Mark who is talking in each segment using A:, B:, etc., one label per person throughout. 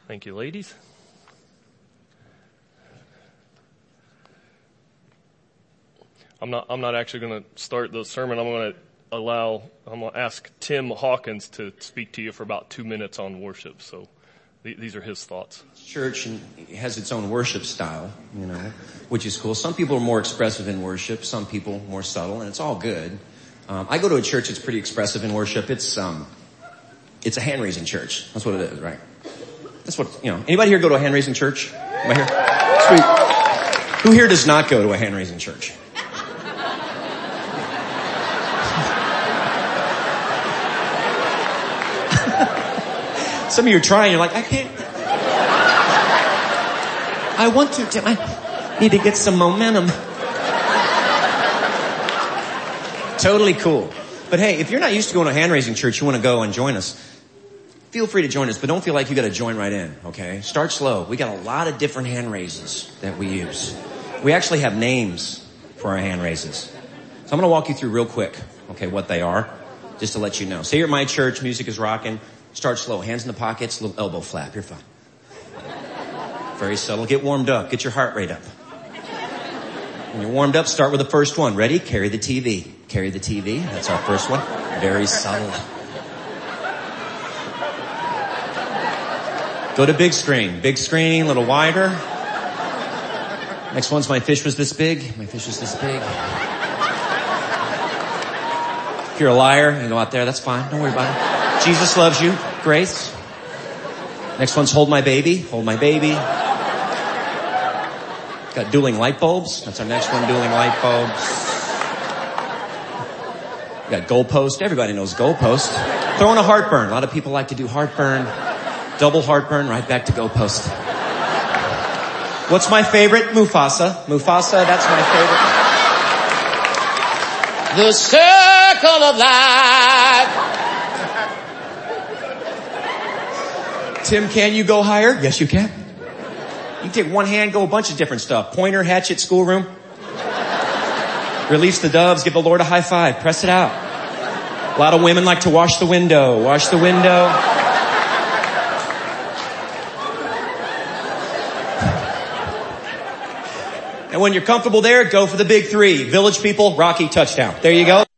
A: Thank you, ladies. I'm not actually going to start the sermon. I'm going to ask Tim Hawkins to speak to you for about 2 minutes on worship. So these are his thoughts.
B: Church has its own worship style, which is cool. Some people are more expressive in worship, some people more subtle, and it's all good. I go to a church that's pretty expressive in worship. It's a hand-raising church. That's what it is, right? That's what, Anybody here go to a hand-raising church? Am I here? Sweet. Who here does not go to a hand-raising church? Some of you are trying, you're like, I can't. I want to, Tim. I need to get some momentum. Totally cool. But hey, if you're not used to going to a hand-raising church, you want to go and join us, feel free to join us, but don't feel like you got to join right in, okay? Start slow. We got a lot of different hand raises that we use. We actually have names for our hand raises. So I'm going to walk you through real quick, okay, what they are, just to let you know. Say you're at my church, music is rocking. Start slow. Hands in the pockets, little elbow flap. You're fine. Very subtle. Get warmed up. Get your heart rate up. When you're warmed up, start with the first one. Ready? Carry the TV. Carry the TV. That's our first one. Very subtle. Go to big screen. Big screen, a little wider. Next one's my fish was this big. My fish was this big. If you're a liar, you go out there, that's fine. Don't worry about it. Jesus loves you. Grace. Next one's hold my baby. Hold my baby. Got dueling light bulbs. That's our next one, dueling light bulbs. Got goalpost. Everybody knows goalpost. Throw in a heartburn. A lot of people like to do heartburn. Double heartburn, right back to goalpost. What's my favorite? Mufasa. Mufasa, that's my favorite. The circle of life. Tim, can you go higher? Yes, you can. You can take one hand, go a bunch of different stuff. Pointer, hatchet, schoolroom. Release the doves, give the Lord a high five, press it out. A lot of women like to wash the window. Wash the window. And when you're comfortable there, go for the big three. Village people, Rocky, touchdown. There you go.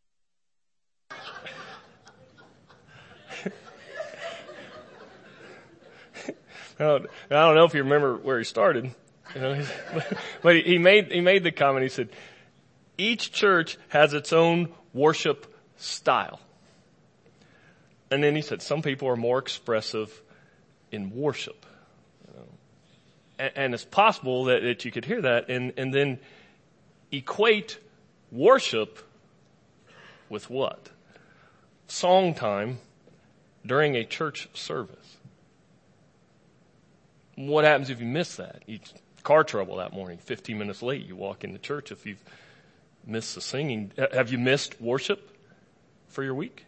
A: I don't know if you remember where he started, but he made the comment. He said, each church has its own worship style. And then he said, some people are more expressive in worship. And it's possible that you could hear that and then equate worship with what? Song time during a church service. What happens if you miss that? Car trouble that morning, 15 minutes late, you walk into church if you've missed the singing. Have you missed worship for your week?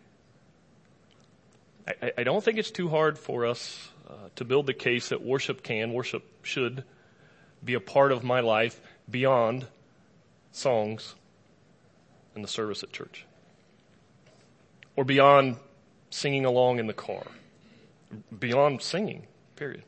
A: I don't think it's too hard for us to build the case that worship should be a part of my life beyond songs and the service at church. Or beyond singing along in the car. Beyond singing, period.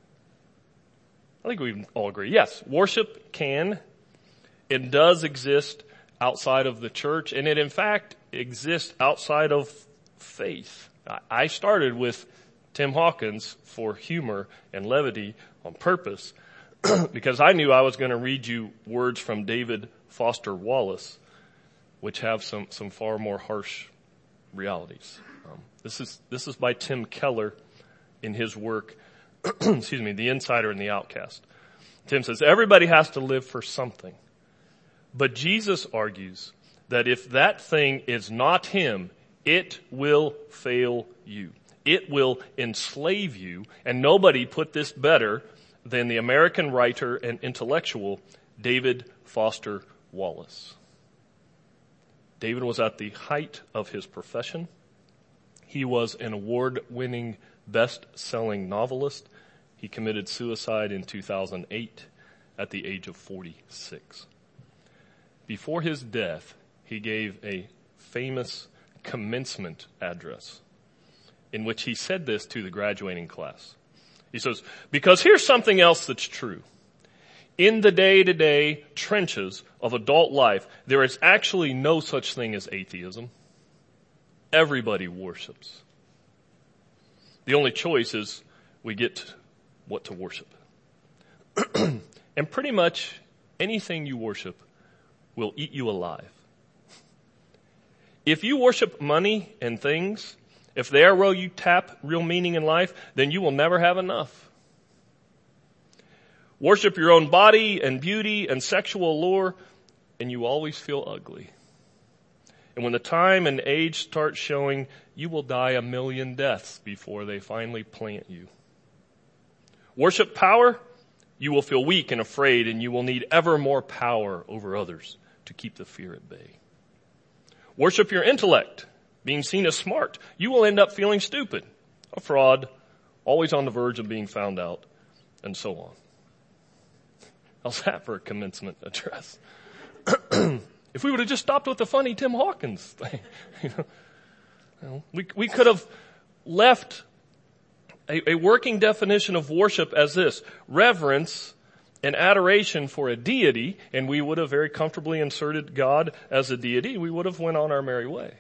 A: I think we all agree. Yes, worship can and does exist outside of the church, and it in fact exists outside of faith. I started with Tim Hawkins for humor and levity on purpose because I knew I was going to read you words from David Foster Wallace, which have some far more harsh realities. This is by Tim Keller in his work, excuse me, The Insider and the Outcast. Tim says, everybody has to live for something. But Jesus argues that if that thing is not him, it will fail you. It will enslave you. And nobody put this better than the American writer and intellectual David Foster Wallace. David was at the height of his profession. He was an award-winning, best-selling novelist. He committed suicide in 2008 at the age of 46. Before his death, he gave a famous commencement address in which he said this to the graduating class. He says, because here's something else that's true. In the day-to-day trenches of adult life, there is actually no such thing as atheism. Everybody worships. The only choice is we get what to worship. And pretty much anything you worship will eat you alive. If you worship money and things, if they are where you tap real meaning in life, then you will never have enough. Worship your own body and beauty and sexual allure, and you always feel ugly. And when the time and age start showing, you will die a million deaths before they finally plant you. Worship power, you will feel weak and afraid, and you will need ever more power over others to keep the fear at bay. Worship your intellect, being seen as smart. You will end up feeling stupid, a fraud, always on the verge of being found out, and so on. How's that for a commencement address? If we would have just stopped with the funny Tim Hawkins thing, we could have left a working definition of worship as this: reverence and adoration for a deity, and we would have very comfortably inserted God as a deity. We would have went on our merry way.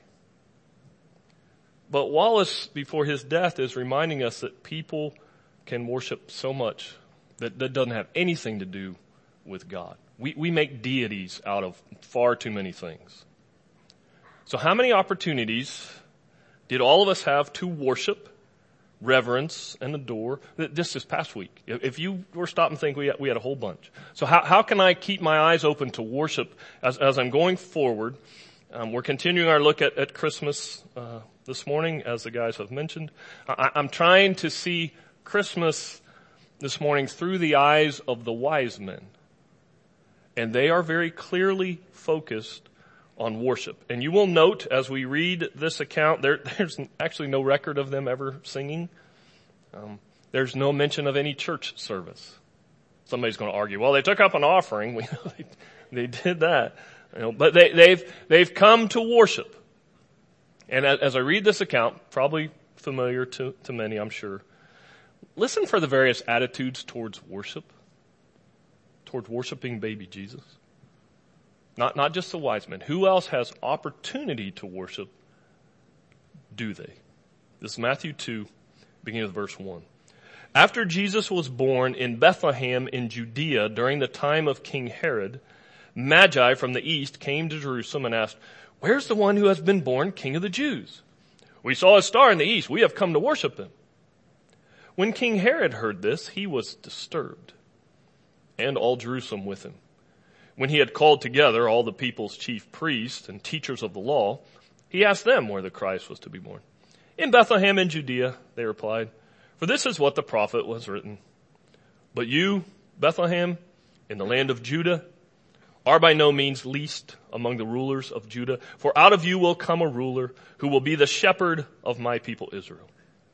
A: But Wallace, before his death, is reminding us that people can worship so much that doesn't have anything to do with God. We make deities out of far too many things. So how many opportunities did all of us have to worship, reverence, and adore this past week? If you were stopped and think, we had a whole bunch. So how can I keep my eyes open to worship as I'm going forward? We're continuing our look at Christmas this morning, as the guys have mentioned. I'm trying to see Christmas this morning through the eyes of the wise men. And they are very clearly focused on worship. And you will note as we read this account, there's actually no record of them ever singing. There's no mention of any church service. Somebody's going to argue, well, they took up an offering. We know they did that. But they've come to worship. And as I read this account, probably familiar to many, I'm sure, listen for the various attitudes towards worship. Towards worshiping baby Jesus. Not just the wise men. Who else has opportunity to worship? Do they? This is Matthew 2, beginning with verse 1. After Jesus was born in Bethlehem in Judea during the time of King Herod, Magi from the east came to Jerusalem and asked, "Where's the one who has been born King of the Jews? We saw his star in the east. We have come to worship him." When King Herod heard this, he was disturbed, and all Jerusalem with him. When he had called together all the people's chief priests and teachers of the law, he asked them where the Christ was to be born. "In Bethlehem in Judea," they replied, "for this is what the prophet was written. But you, Bethlehem, in the land of Judah, are by no means least among the rulers of Judah, for out of you will come a ruler who will be the shepherd of my people Israel."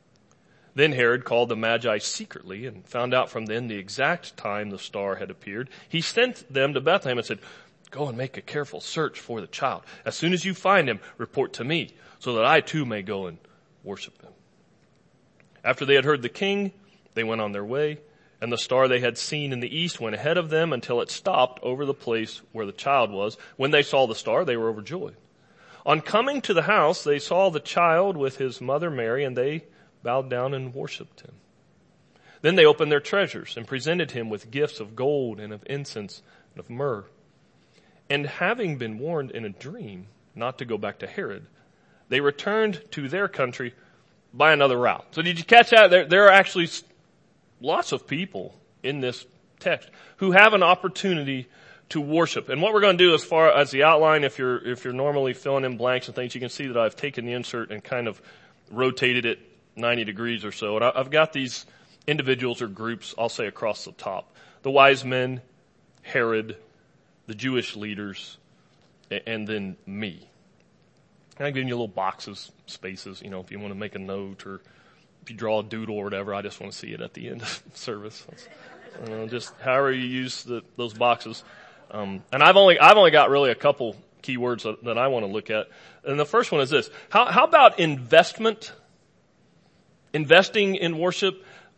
A: Then Herod called the Magi secretly and found out from them the exact time the star had appeared. He sent them to Bethlehem and said, "Go and make a careful search for the child. As soon as you find him, report to me, so that I too may go and worship him." After they had heard the king, they went on their way, and the star they had seen in the east went ahead of them until it stopped over the place where the child was. When they saw the star, they were overjoyed. On coming to the house, they saw the child with his mother Mary, and they bowed down and worshipped him. Then they opened their treasures and presented him with gifts of gold and of incense and of myrrh. And having been warned in a dream not to go back to Herod, they returned to their country by another route. So did you catch that? There are actually lots of people in this text who have an opportunity to worship. And what we're going to do as far as the outline, if you're normally filling in blanks and things, you can see that I've taken the insert and kind of rotated it 90 degrees or so. And I've got these individuals or groups, I'll say, across the top. The wise men, Herod, the Jewish leaders, and then me. And I'm giving you little boxes, spaces, if you want to make a note or if you draw a doodle or whatever. I just want to see it at the end of service. Just however you use those boxes. And I've only got really a couple keywords that I want to look at. And the first one is this. How about investment? Investing in worship.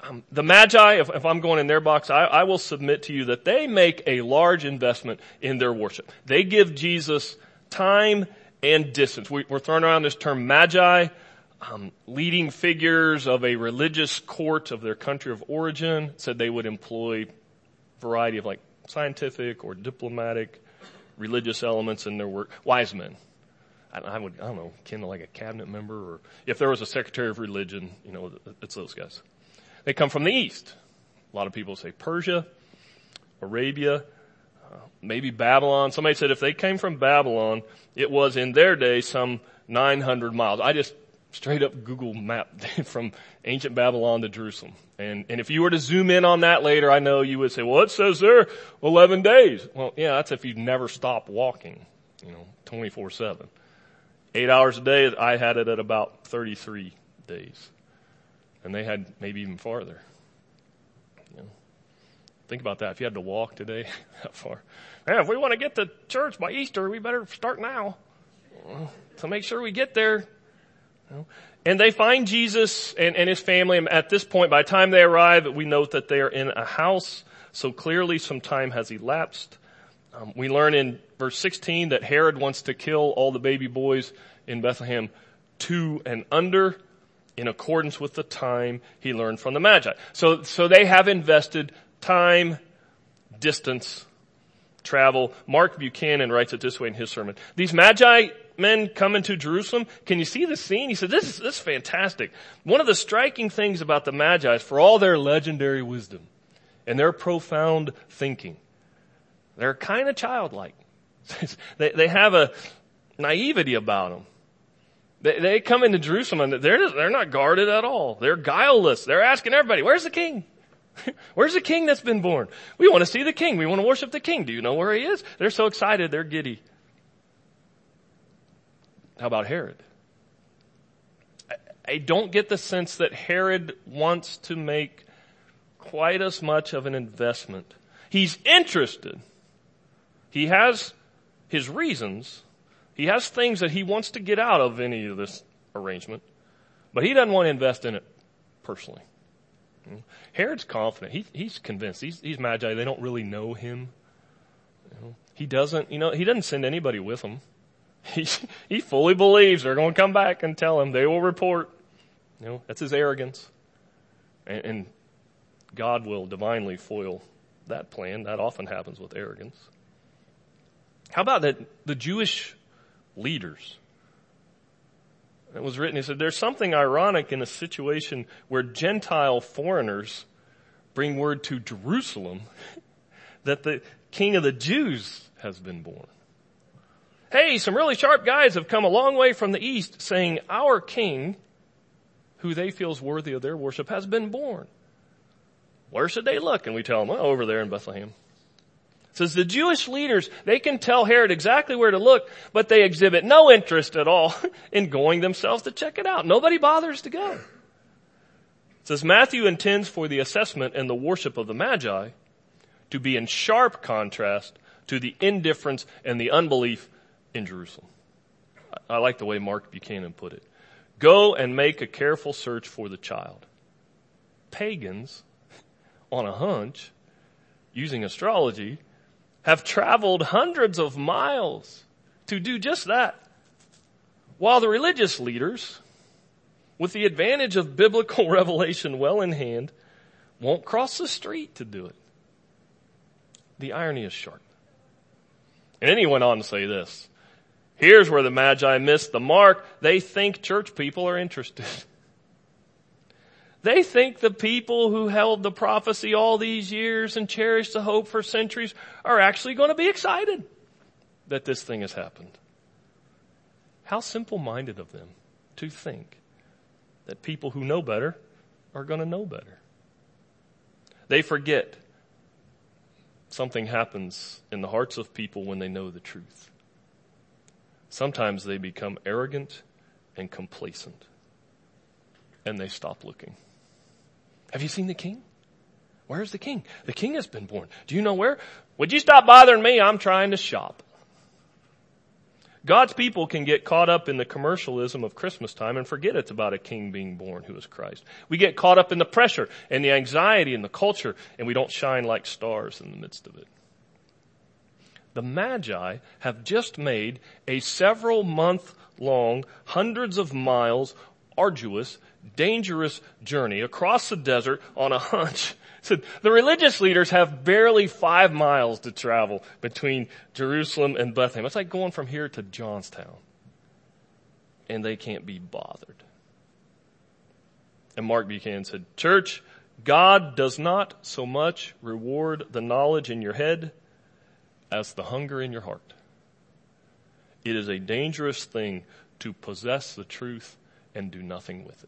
A: The Magi, if I'm going in their box, I will submit to you that they make a large investment in their worship. They give Jesus time and distance. We're throwing around this term Magi, leading figures of a religious court of their country of origin. Said they would employ a variety of like scientific or diplomatic religious elements in their work. Wise men. I don't know, kind of like a cabinet member, or if there was a secretary of religion, it's those guys. They come from the east. A lot of people say Persia, Arabia, maybe Babylon. Somebody said if they came from Babylon, it was in their day some 900 miles. I just straight up Google mapped from ancient Babylon to Jerusalem. And if you were to zoom in on that later, I know you would say, well, it says there 11 days. Well, yeah, that's if you never stop walking, 24/7. 8 hours a day, I had it at about 33 days. And they had maybe even farther. Think about that. If you had to walk today, that far. Man, if we want to get to church by Easter, we better start now to make sure we get there. And they find Jesus and his family. And at this point, by the time they arrive, we note that they are in a house. So clearly some time has elapsed. We learn in verse 16 that Herod wants to kill all the baby boys in Bethlehem 2 and under, in accordance with the time he learned from the Magi. So they have invested time, distance, travel. Mark Buchanan writes it this way in his sermon. These Magi men come into Jerusalem. Can you see the scene? He said, this is fantastic. One of the striking things about the Magi is for all their legendary wisdom and their profound thinking, they're kind of childlike. They have a naivety about them. They come into Jerusalem and they're not guarded at all. They're guileless. They're asking everybody, where's the king? Where's the king that's been born? We want to see the king. We want to worship the king. Do you know where he is? They're so excited. They're giddy. How about Herod? I don't get the sense that Herod wants to make quite as much of an investment. He's interested. He has his reasons. He has things that he wants to get out of any of this arrangement, but he doesn't want to invest in it personally. Herod's confident. He's convinced. These Magi, they don't really know him. He doesn't send anybody with him. He fully believes they're going to come back and tell him. They will report. That's his arrogance. And God will divinely foil that plan. That often happens with arrogance. How about the Jewish leaders? It was written, he said, there's something ironic in a situation where Gentile foreigners bring word to Jerusalem that the King of the Jews has been born. Hey, some really sharp guys have come a long way from the east saying our king, who they feel is worthy of their worship, has been born. Where should they look? And we tell them, well, over there in Bethlehem. It says the Jewish leaders, they can tell Herod exactly where to look, but they exhibit no interest at all in going themselves to check it out. Nobody bothers to go. It says Matthew intends for the assessment and the worship of the Magi to be in sharp contrast to the indifference and the unbelief in Jerusalem. I like the way Mark Buchanan put it. Go and make a careful search for the child. Pagans, on a hunch, using astrology, have traveled hundreds of miles to do just that. While the religious leaders, with the advantage of biblical revelation well in hand, won't cross the street to do it. The irony is sharp. And then he went on to say this. Here's where the Magi missed the mark. They think church people are interested. They think the people who held the prophecy all these years and cherished the hope for centuries are actually going to be excited that this thing has happened. How simple-minded of them to think that people who know better are going to know better. They forget something happens in the hearts of people when they know the truth. Sometimes they become arrogant and complacent, and they stop looking. Have you seen the king? Where's the king? The king has been born. Do you know where? Would you stop bothering me? I'm trying to shop. God's people can get caught up in the commercialism of Christmas time and forget it's about a king being born who is Christ. We get caught up in the pressure and the anxiety and the culture, and we don't shine like stars in the midst of it. The Magi have just made a several month long, hundreds of miles, arduous, dangerous journey across the desert on a hunch. So the religious leaders have barely 5 miles to travel between Jerusalem and Bethlehem. It's like going from here to Johnstown. And they can't be bothered. And Mark Buchanan said, "Church, God does not so much reward the knowledge in your head as the hunger in your heart. It is a dangerous thing to possess the truth and do nothing with it."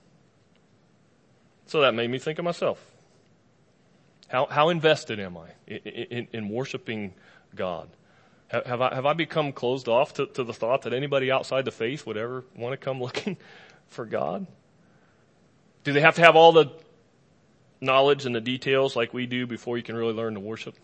A: So that made me think of myself. How invested am I in worshiping God? Have I become closed off to the thought that anybody outside the faith would ever want to come looking for God? Do they have to have all the knowledge and the details like we do before you can really learn to worship?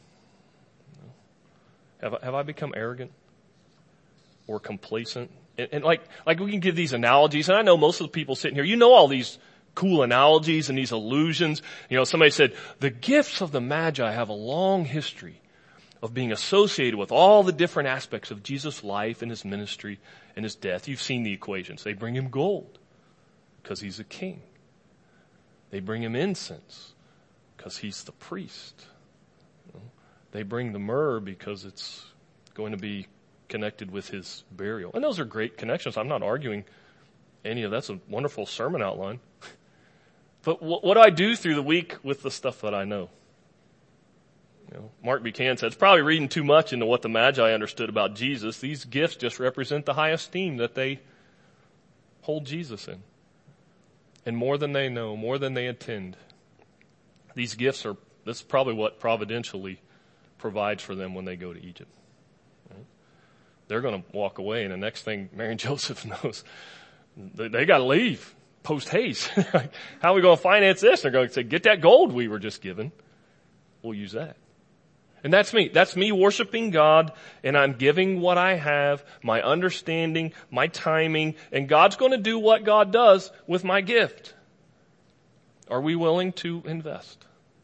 A: Have I become arrogant or complacent? And like we can give these analogies, and I know most of the people sitting here, you know all these cool analogies and these allusions. You know, somebody said, the gifts of the Magi have a long history of being associated with all the different aspects of Jesus' life and his ministry and his death. You've seen the equations. They bring him gold because he's a king. They bring him incense because he's the priest. They bring the myrrh because it's going to be connected with his burial. And those are great connections. I'm not arguing any of that's a wonderful sermon outline. But what do I do through the week with the stuff that I know? You know, Mark Buchanan said, it's probably reading too much into what the Magi understood about Jesus. These gifts just represent the high esteem that they hold Jesus in. And more than they know, more than they attend, these gifts this is probably what providentially provides for them when they go to Egypt. Right? They're going to walk away, and the next thing Mary and Joseph knows, they got to leave post haste. How are we going to finance this? They're going to say, get that gold we were just given. We'll use that. And that's me. That's me worshiping God, and I'm giving what I have, my understanding, my timing, and God's going to do what God does with my gift. Are we willing to invest?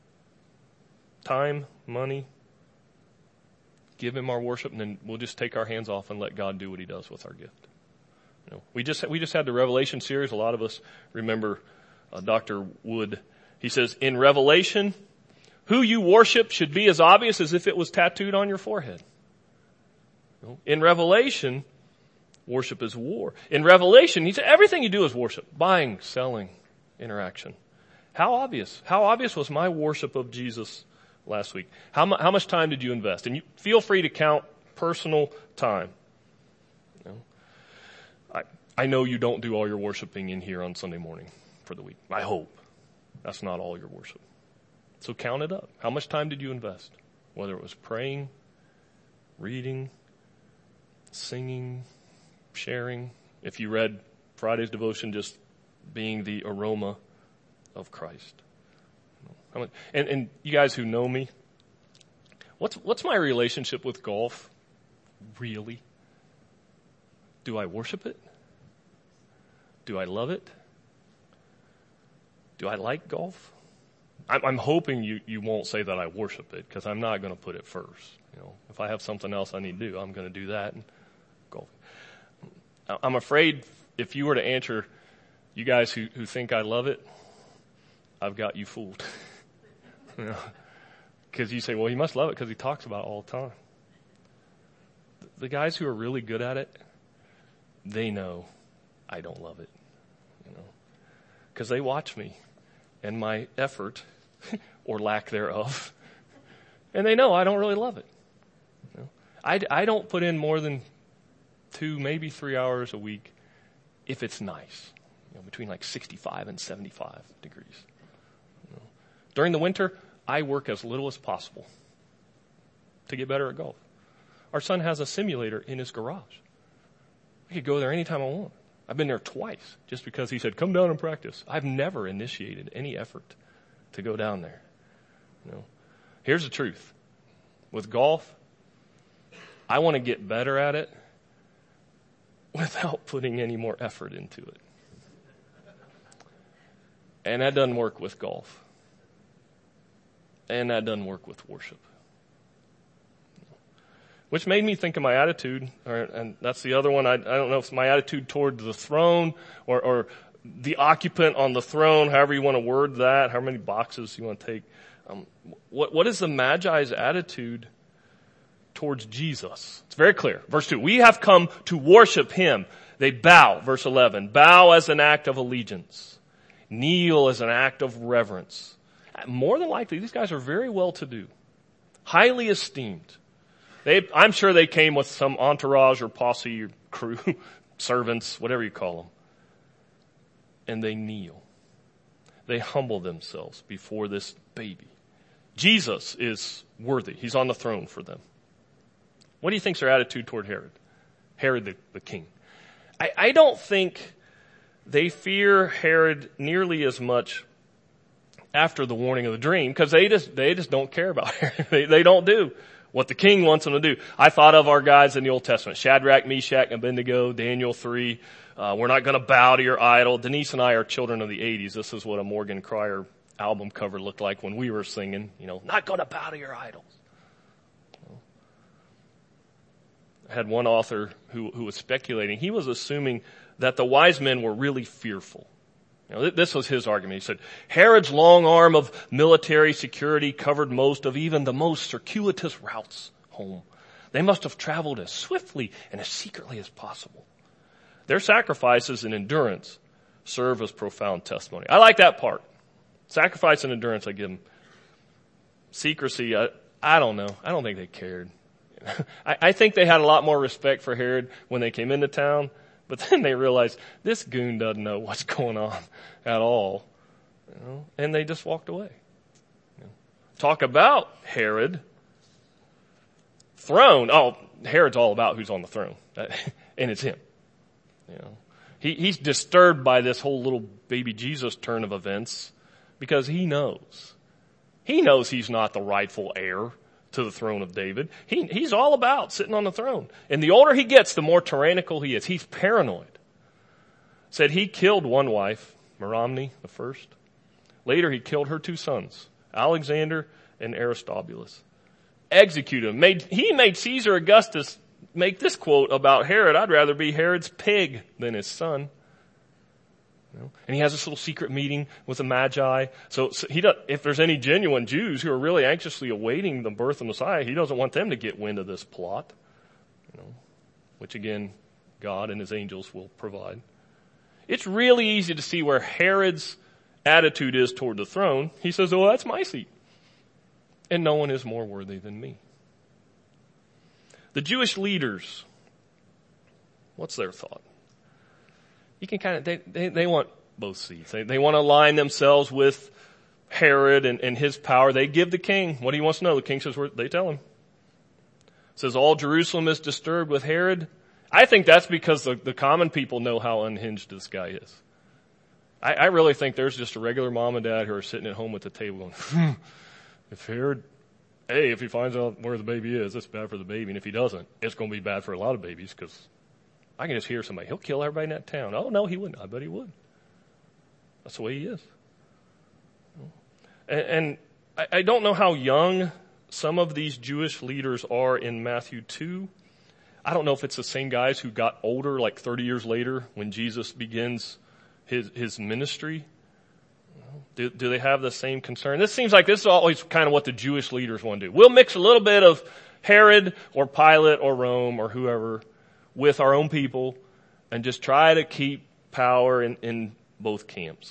A: Time, money, give him our worship, and then we'll just take our hands off and let God do what he does with our gift. You know, we just had the Revelation series. A lot of us remember Dr. Wood. He says, in Revelation, who you worship should be as obvious as if it was tattooed on your forehead. You know, in Revelation, worship is war. In Revelation, he said everything you do is worship. Buying, selling, interaction. How obvious? How obvious was my worship of Jesus last week? How much time did you invest? And you feel free to count personal time. You know, I know you don't do all your worshiping in here on Sunday morning for the week. I hope. That's not all your worship. So count it up. How much time did you invest? Whether it was praying, reading, singing, sharing. If you read Friday's devotion, just being the aroma of Christ. And you guys who know me, what's my relationship with golf? Really? Do I worship it? Do I love it? Do I like golf? I'm hoping you won't say that I worship it, because I'm not going to put it first. You know, if I have something else I need to do, I'm going to do that. And golf. I'm afraid if you were to answer, you guys who think I love it, I've got you fooled. You know, because you say, well, he must love it because he talks about it all the time. The guys who are really good at it, they know I don't love it. You know, because they watch me and my effort or lack thereof, and they know I don't really love it. You know, I don't put in more than 2, maybe 3 hours a week if it's nice, you know, between like 65 and 75 degrees. You know, during the winter, I work as little as possible to get better at golf. Our son has a simulator in his garage. I could go there anytime I want. I've been there twice just because he said, come down and practice. I've never initiated any effort to go down there. You know, here's the truth. With golf, I want to get better at it, without putting any more effort into it. And that doesn't work with golf. And that doesn't work with worship. Which made me think of my attitude, and that's the other one. I don't know if it's my attitude toward the throne or the occupant on the throne, however you want to word that, how many boxes you want to take. What is the Magi's attitude towards Jesus? It's very clear. Verse 2, we have come to worship him. They bow, verse 11, bow as an act of allegiance, kneel as an act of reverence. More than likely, these guys are very well-to-do, highly esteemed. I'm sure they came with some entourage or posse or crew, servants, whatever you call them. And they kneel. They humble themselves before this baby. Jesus is worthy. He's on the throne for them. What do you think's their attitude toward Herod? Herod the king. I don't think they fear Herod nearly as much after the warning of the dream, because they just don't care about Herod. They don't do what the king wants them to do. I thought of our guys in the Old Testament, Shadrach, Meshach, and Abednego, Daniel 3. We're not going to bow to your idol. Denise and I are children of the 80s. This is what a Morgan Cryer album cover looked like when we were singing, not going to bow to your idols. I had one author who was speculating. He was assuming that the wise men were really fearful. This was his argument. He said, Herod's long arm of military security covered most of even the most circuitous routes home. They must have traveled as swiftly and as secretly as possible. Their sacrifices and endurance serve as profound testimony. I like that part. Sacrifice and endurance, I give them. Secrecy, I don't know. I don't think they cared. I think they had a lot more respect for Herod when they came into town. But then they realized this goon doesn't know what's going on at all. And they just walked away. Talk about Herod. Throne. Oh, Herod's all about who's on the throne. And it's him. He's disturbed by this whole little baby Jesus turn of events because he knows. He knows he's not the rightful heir to the throne of David. He's all about sitting on the throne. And the older he gets, the more tyrannical he is. He's paranoid. Said he killed one wife, Merimne the first. Later he killed her 2 sons, Alexander and Aristobulus. Executed him. He made Caesar Augustus make this quote about Herod: I'd rather be Herod's pig than his son. And he has this little secret meeting with the Magi. So if there's any genuine Jews who are really anxiously awaiting the birth of Messiah, he doesn't want them to get wind of this plot, which again, God and his angels will provide. It's really easy to see where Herod's attitude is toward the throne. He says, oh, that's my seat. And no one is more worthy than me. The Jewish leaders, what's their thought? You can they want both seats. They want to align themselves with Herod and his power. They give the king what he wants to know. The king says, they tell him. It says all Jerusalem is disturbed with Herod. I think that's because the common people know how unhinged this guy is. I really think there's just a regular mom and dad who are sitting at home at the table going, if Herod, if he finds out where the baby is, it's bad for the baby. And if he doesn't, it's going to be bad for a lot of babies because I can just hear somebody, he'll kill everybody in that town. Oh, no, he wouldn't. I bet he would. That's the way he is. And I don't know how young some of these Jewish leaders are in Matthew 2. I don't know if it's the same guys who got older like 30 years later when Jesus begins his ministry. Do they have the same concern? This seems like this is always kind of what the Jewish leaders want to do. We'll mix a little bit of Herod or Pilate or Rome or whoever with our own people and just try to keep power in both camps.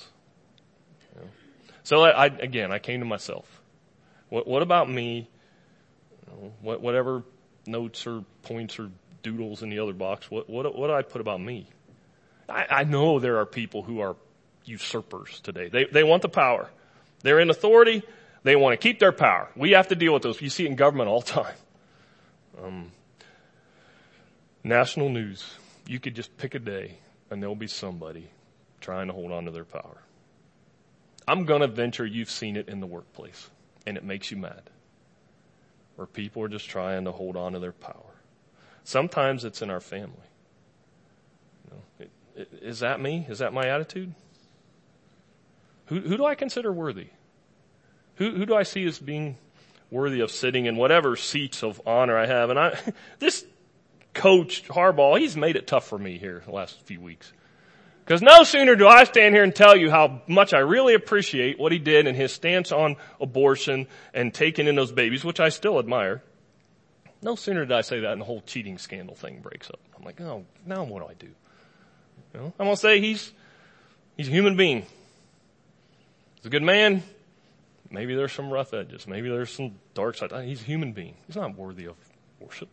A: So I came to myself. What about me? Whatever notes or points or doodles in the other box, what do I put about me? I know there are people who are usurpers today. They want the power. They're in authority. They want to keep their power. We have to deal with those. You see it in government all the time. National news. You could just pick a day and there'll be somebody trying to hold on to their power. I'm going to venture you've seen it in the workplace and it makes you mad. Where people are just trying to hold on to their power. Sometimes it's in our family. Is that me? Is that my attitude? Who do I consider worthy? Who do I see as being worthy of sitting in whatever seats of honor I have? And this coach, Harbaugh, he's made it tough for me here the last few weeks. Because no sooner do I stand here and tell you how much I really appreciate what he did and his stance on abortion and taking in those babies, which I still admire. No sooner did I say that and the whole cheating scandal thing breaks up. I'm like, oh, now what do I do? I'm going to say he's a human being. He's a good man. Maybe there's some rough edges. Maybe there's some dark side. He's a human being. He's not worthy of worship.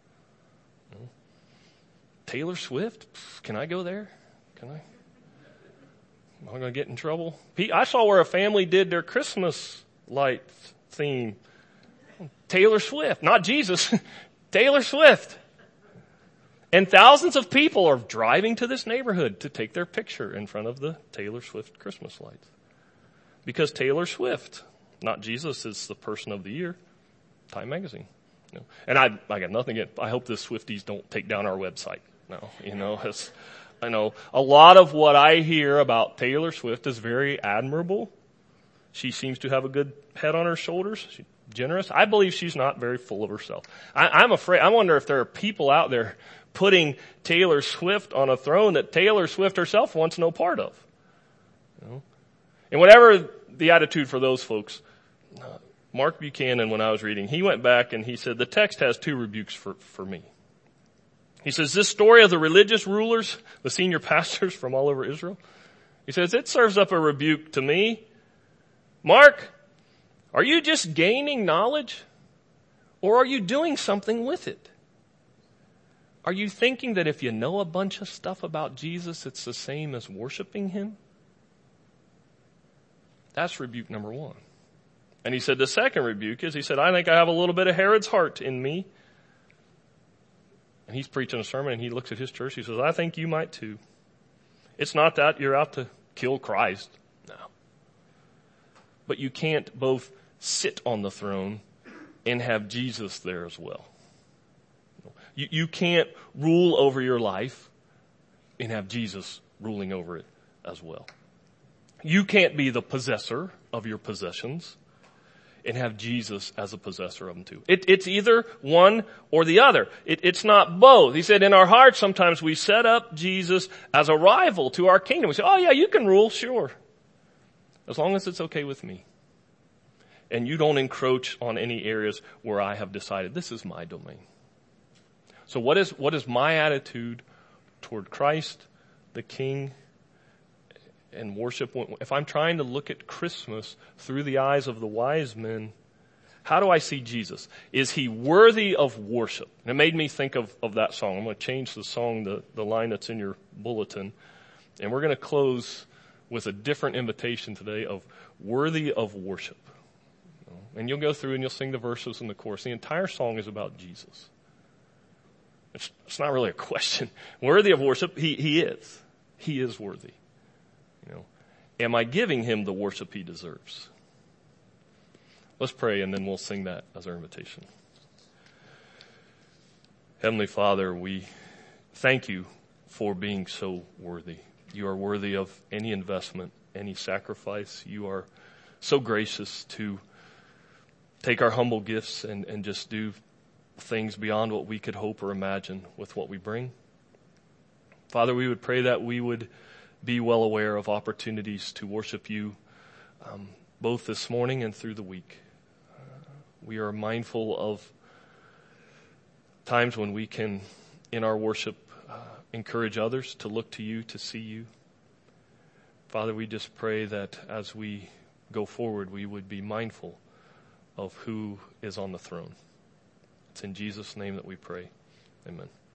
A: Taylor Swift? Can I go there? Can I? Am I going to get in trouble? I saw where a family did their Christmas light theme. Taylor Swift. Not Jesus. Taylor Swift. And thousands of people are driving to this neighborhood to take their picture in front of the Taylor Swift Christmas lights. Because Taylor Swift, not Jesus, is the person of the year. Time magazine. And I got nothing against, I hope the Swifties don't take down our website. No, I know a lot of what I hear about Taylor Swift is very admirable. She seems to have a good head on her shoulders. She's generous. I believe she's not very full of herself. I'm afraid, I wonder if there are people out there putting Taylor Swift on a throne that Taylor Swift herself wants no part of. And whatever the attitude for those folks, Mark Buchanan, when I was reading, he went back and he said, the text has two rebukes for me. He says, this story of the religious rulers, the senior pastors from all over Israel, he says, it serves up a rebuke to me. Mark, are you just gaining knowledge or are you doing something with it? Are you thinking that if you know a bunch of stuff about Jesus, it's the same as worshiping him? That's rebuke number one. And he said the second rebuke is, he said, I think I have a little bit of Herod's heart in me. And he's preaching a sermon and he looks at his church. He says, I think you might too. It's not that you're out to kill Christ. No. But you can't both sit on the throne and have Jesus there as well. You can't rule over your life and have Jesus ruling over it as well. You can't be the possessor of your possessions and have Jesus as a possessor of them too. It's either one or the other. It's not both. He said in our hearts sometimes we set up Jesus as a rival to our kingdom. We say, oh yeah, you can rule, sure. As long as it's okay with me. And you don't encroach on any areas where I have decided this is my domain. So what is my attitude toward Christ, the King, and worship? If I'm trying to look at Christmas through the eyes of the wise men, how do I see Jesus? Is he worthy of worship? And it made me think of that song. I'm going to change the song, the line that's in your bulletin. And we're going to close with a different invitation today of worthy of worship. And you'll go through and you'll sing the verses in the chorus. The entire song is about Jesus. It's not really a question. Worthy of worship, he is. He is worthy. Am I giving him the worship he deserves? Let's pray and then we'll sing that as our invitation. Heavenly Father, we thank you for being so worthy. You are worthy of any investment, any sacrifice. You are so gracious to take our humble gifts and just do things beyond what we could hope or imagine with what we bring. Father, we would pray that we would be well aware of opportunities to worship you both this morning and through the week. We are mindful of times when we can, in our worship, encourage others to look to you, to see you. Father, we just pray that as we go forward, we would be mindful of who is on the throne. It's in Jesus' name that we pray. Amen.